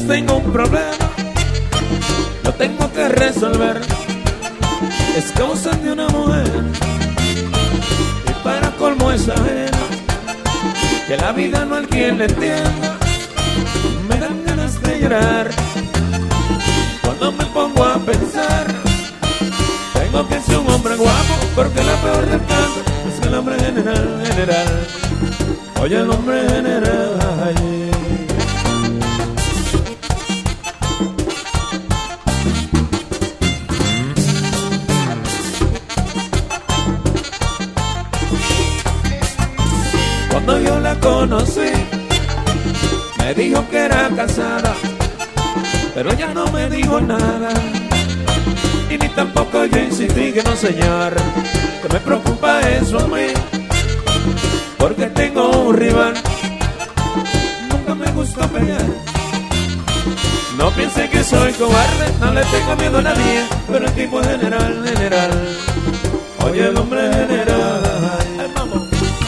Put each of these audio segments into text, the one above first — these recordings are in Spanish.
tengo un problema, lo tengo que resolver. Es causa de una mujer y para colmo es ajena, que la vida no hay quien le entienda. Me dan ganas de llorar cuando me pongo a pensar. Tengo que ser un hombre guapo, porque la peor del caso es que el hombre general. Oye, el hombre general. Cuando yo la conocí, me dijo que era casada, pero ella no me dijo nada. Y ni tampoco yo insistí que no, señor, que me preocupa eso a mí, porque tengo un rival. Nunca me gusta pelear. No piense que soy cobarde, no le tengo miedo a nadie, pero el tipo es general. Oye, el hombre general. Ay, vamos.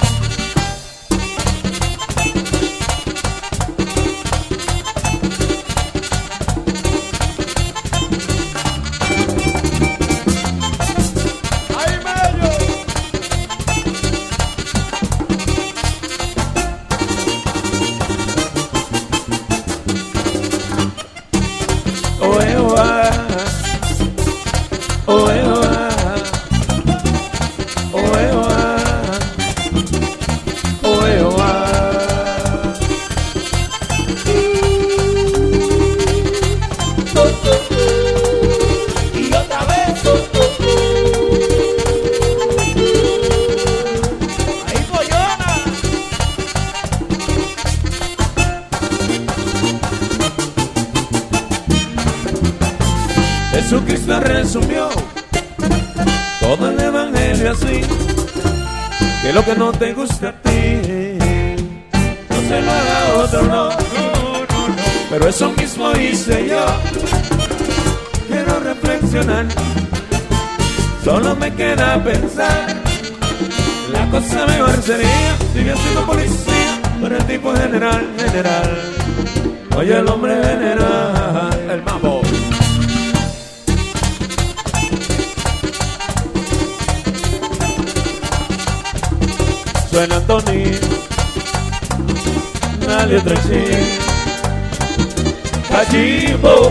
Jesucristo resumió todo el evangelio así, que lo que no te gusta a ti, no se lo haga a otro, no. Pero eso mismo hice yo. Quiero reflexionar, solo me queda pensar. La cosa mejor sería seguir siendo policía, pero el tipo general. Oye, el hombre general, el mambo. Suena Tony, dale otro ching, cachimbo.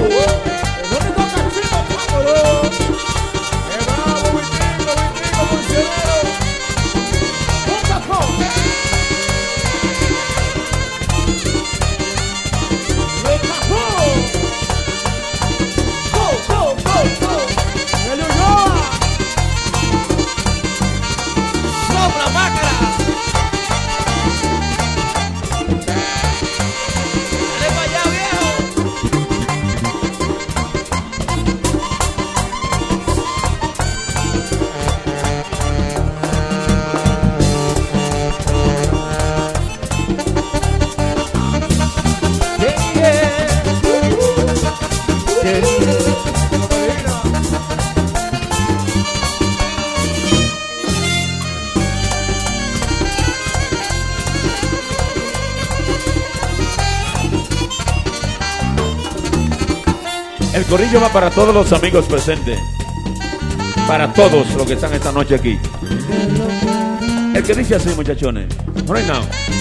El corrillo va para todos los amigos presentes, para todos los que están esta noche aquí. El que dice así, muchachones, right now.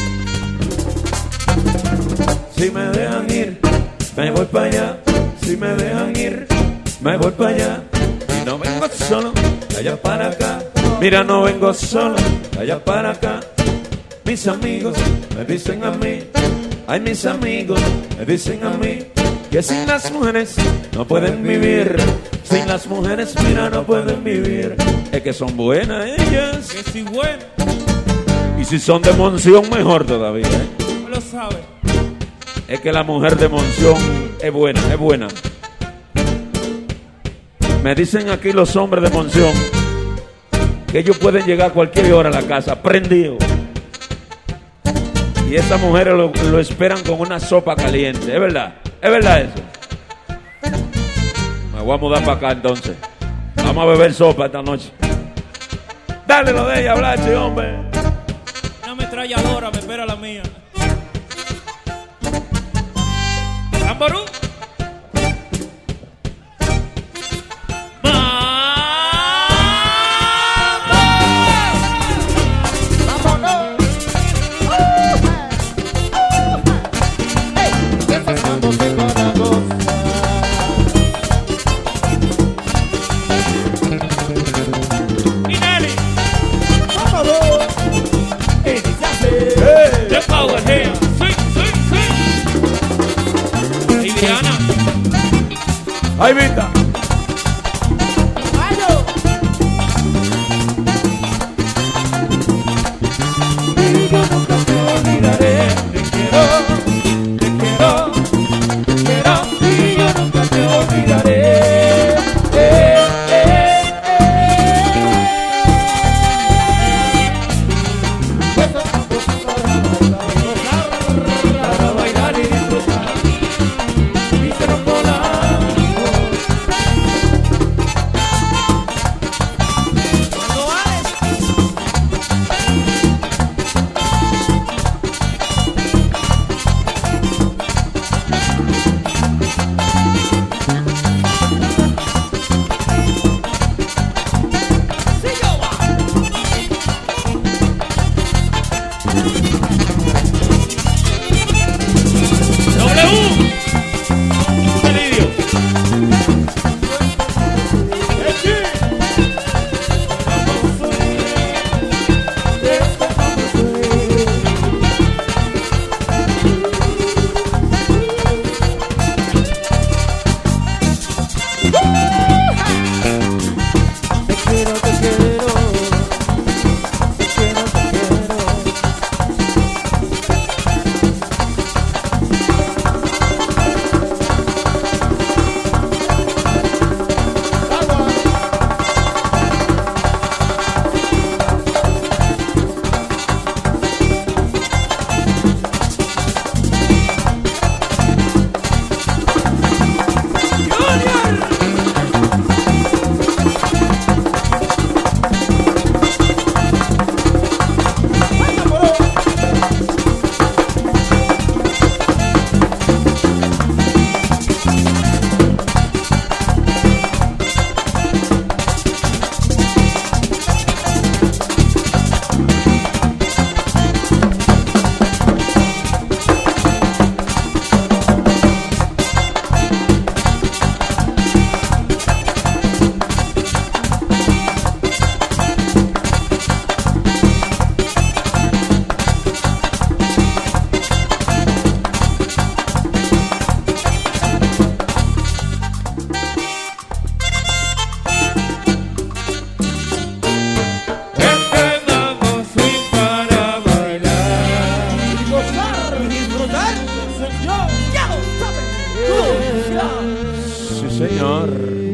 Si me dejan ir, me voy para allá. Si me dejan ir, me voy para allá. Y no vengo solo, de allá para acá. Mira, no vengo solo, de allá para acá. Mis amigos me dicen a mí, ay, mis amigos me dicen a mí, que sin las mujeres no pueden vivir. Sin las mujeres, mira, no pueden vivir. Es que son buenas ellas. Que si buenas. Y si son de Monción, mejor todavía, ¿eh? No lo sabe. Es que la mujer de Monción es buena, es buena. Me dicen aquí los hombres de Monción que ellos pueden llegar a cualquier hora a la casa, prendido. Y esas mujeres lo esperan con una sopa caliente. ¿Es verdad? ¿Es verdad eso? Me voy a mudar para acá entonces. Vamos a beber sopa esta noche. Dale lo de ella, Blachi, hombre. Una ametralladora me espera la mía. La Tamború. ¡Ay, Vita! Y yo nunca te olvidaré. Te quiero, y yo nunca te olvidaré. Para bailar y disfrutar. Y se nos vola. Sí, señor.